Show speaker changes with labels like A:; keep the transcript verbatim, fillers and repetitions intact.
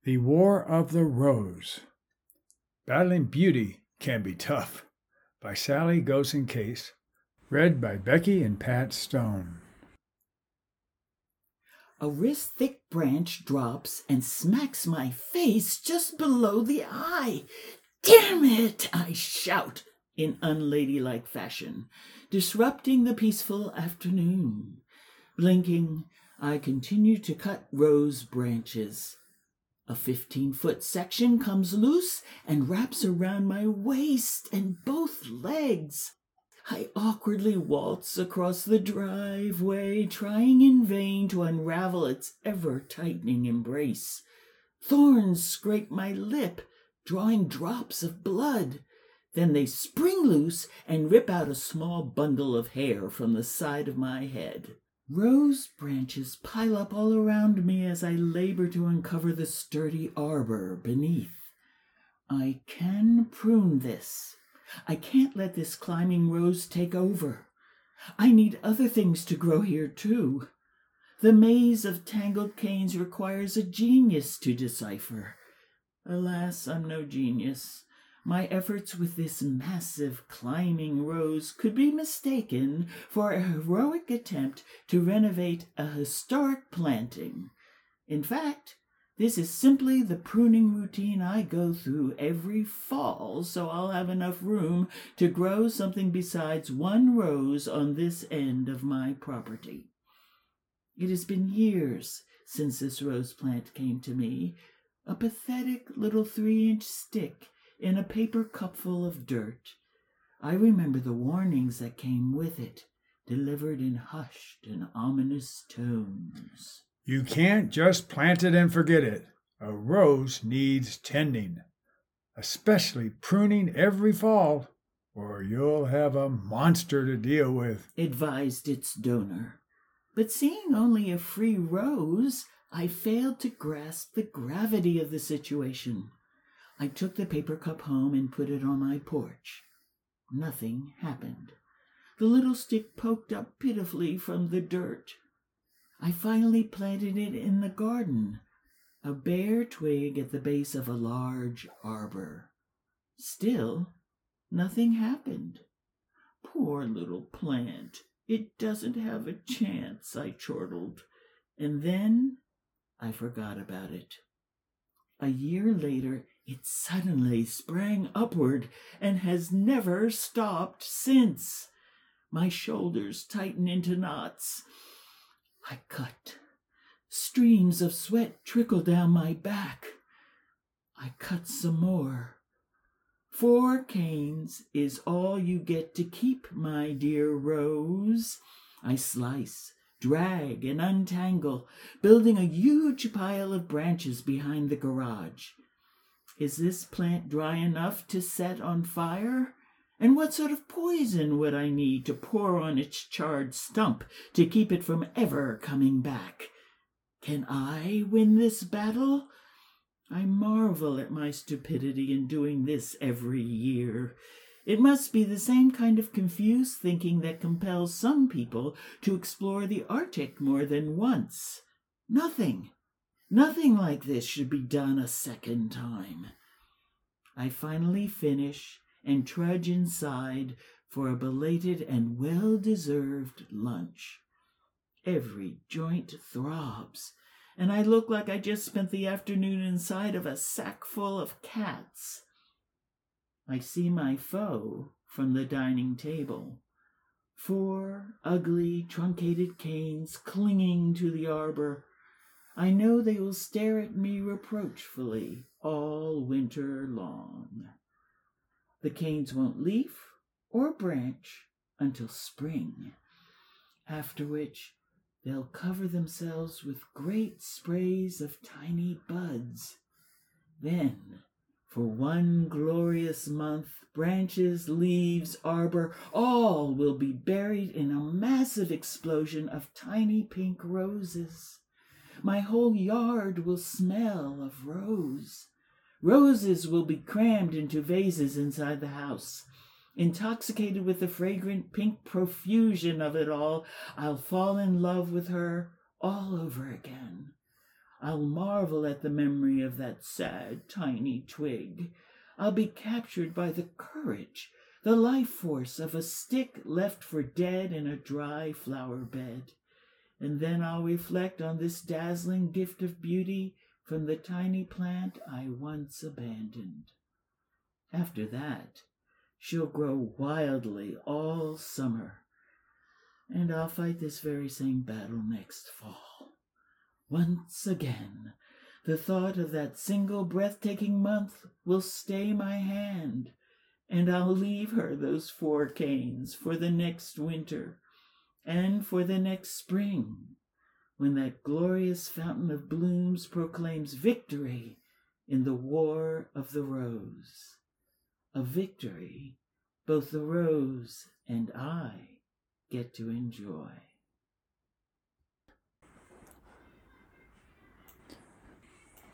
A: The War of the Rose. Battling Beauty Can Be Tough by Sally Gosen Case. Read by Becky and Pat Stone.
B: A wrist-thick branch drops and smacks my face just below the eye. Damn it! I shout in unladylike fashion, disrupting the peaceful afternoon. Blinking, I continue to cut rose branches. A fifteen-foot section comes loose and wraps around my waist and both legs. I awkwardly waltz across the driveway, trying in vain to unravel its ever-tightening embrace. Thorns scrape my lip, drawing drops of blood. Then they spring loose and rip out a small bundle of hair from the side of my head. Rose branches pile up all around me as I labor to uncover the sturdy arbor beneath. I can prune this. I can't let this climbing rose take over. I need other things to grow here, too. The maze of tangled canes requires a genius to decipher. Alas, I'm no genius. My efforts with this massive climbing rose could be mistaken for a heroic attempt to renovate a historic planting. In fact, this is simply the pruning routine I go through every fall, so I'll have enough room to grow something besides one rose on this end of my property. It has been years since this rose plant came to me, a pathetic little three-inch stick in a paper cupful of dirt. I remember the warnings that came with it, delivered in hushed and ominous tones.
A: You can't just plant it and forget it. A rose needs tending, especially pruning every fall, or you'll have a monster to deal with,
B: advised its donor. But seeing only a free rose, I failed to grasp the gravity of the situation. I took the paper cup home and put it on my porch. Nothing happened. The little stick poked up pitifully from the dirt. I finally planted it in the garden, a bare twig at the base of a large arbor. Still, nothing happened. Poor little plant. It doesn't have a chance, I chortled. And then I forgot about it. A year later, it suddenly sprang upward and has never stopped since. My shoulders tighten into knots. I cut. Streams of sweat trickle down my back. I cut some more. Four canes is all you get to keep, my dear rose. I slice, drag, and untangle, building a huge pile of branches behind the garage. Is this plant dry enough to set on fire? And what sort of poison would I need to pour on its charred stump to keep it from ever coming back? Can I win this battle? I marvel at my stupidity in doing this every year. It must be the same kind of confused thinking that compels some people to explore the Arctic more than once. Nothing, nothing like this should be done a second time. I finally finish and trudge inside for a belated and well-deserved lunch. Every joint throbs, and I look like I just spent the afternoon inside of a sack full of cats. I see my foe from the dining table. Four ugly, truncated canes clinging to the arbor. I know they will stare at me reproachfully all winter long. The canes won't leaf or branch until spring, after which they'll cover themselves with great sprays of tiny buds. Then, for one glorious month, branches, leaves, arbor, all will be buried in a massive explosion of tiny pink roses. My whole yard will smell of rose. Roses will be crammed into vases inside the house. Intoxicated with the fragrant pink profusion of it all, I'll fall in love with her all over again. I'll marvel at the memory of that sad, tiny twig. I'll be captured by the courage, the life force of a stick left for dead in a dry flower bed. And then I'll reflect on this dazzling gift of beauty from the tiny plant I once abandoned. After that, she'll grow wildly all summer, and I'll fight this very same battle next fall. Once again, the thought of that single breathtaking month will stay my hand, and I'll leave her those four canes for the next winter and for the next spring, when that glorious fountain of blooms proclaims victory in the War of the Rose. A victory both the rose and I get to enjoy.